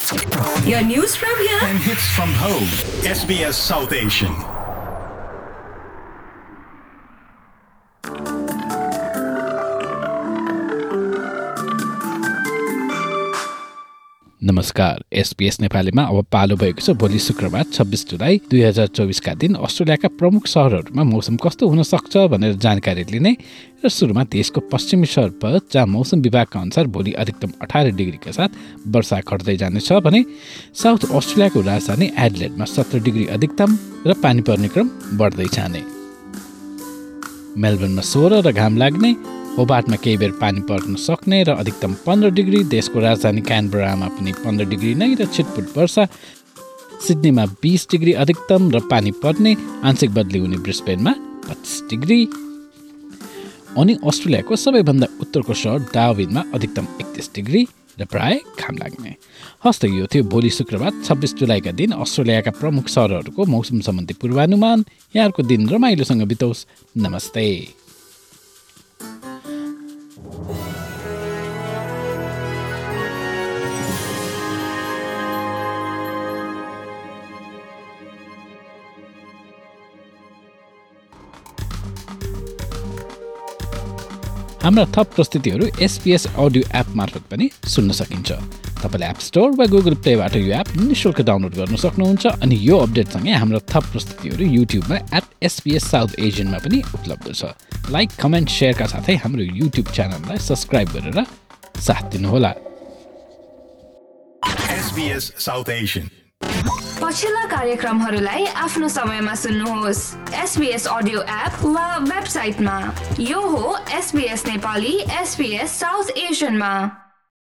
Your news from here and hits from home. SBS South Asian. नमस्कार, SBS नेपालीमा अब पालो भएको छ भोलि शुक्रबार 26 जुलाई 2024 का दिन अस्ट्रेलियाका प्रमुख शहरहरूमा मौसम कस्तो हुन सक्छ भनेर जानकारी लिने र सुरुमा देशको पश्चिमी सहर पर्थ जहाँ मौसम विभागका अनुसार भोलि अधिकतम 18 डिग्रीका साथ वर्षा घट्दै जानेछ भने साउथ अस्ट्रेलियाको राजधानी एडिलेडमा 17 डिग्री अधिकतम र पानी पर्ने क्रम बढ्दै जाने। मेलबर्नमा 16 र घाम लाग्ने, होबार्टमा केही बेर पानी पर्न सक्ने र अधिकतम 15 डिग्री, देशको राजधानी क्यानबरामा पनि 15 डिग्री नै र छिटपुट वर्षा, सिडनीमा 20 डिग्री अधिकतम र पानी पर्ने, आंशिक बदली हुने ब्रिस्बेनमा 25 डिग्री। अनि अस्ट्रेलियाको सबैभन्दा उत्तरको सहर डार्विनमा अधिकतम 31 डिग्री र प्राय घाम लाग्ने। हस्त यो थियो भोलि शुक्रबार 26 जुलाईका दिन अस्ट्रेलियाका प्रमुख सहरहरूको मौसम सम्बन्धी पूर्वानुमान। यहाँहरूको दिन रमाइलोसँग बितोस्। नमस्ते। हाम्रा थप प्रस्तुतिहरू SBS अडियो एप मार्फत पनि सुन्न सकिन्छ। तपाईले एप स्टोर वा गुगल प्लेबाट यो एप निःशुल्क डाउनलोड गर्न सक्नुहुन्छ। अनि यो अपडेटसँगै हाम्रा थप प्रस्तुतिहरू युट्युबमा @SBS South Asian मा पनि उपलब्ध छ। लाइक, कमेन्ट, शेयरका साथै हाम्रो युट्युब च्यानललाई सब्स्क्राइब गरेर साथ दिनुहोला। SBS South Asian. पछिल्ला कार्यक्रमहरूलाई आफ्नो समयमा सुन्नुहोस् SBS अडियो एप वा वेबसाइटमा। यो हो SBS नेपाली SBS साउथ एसियनमा।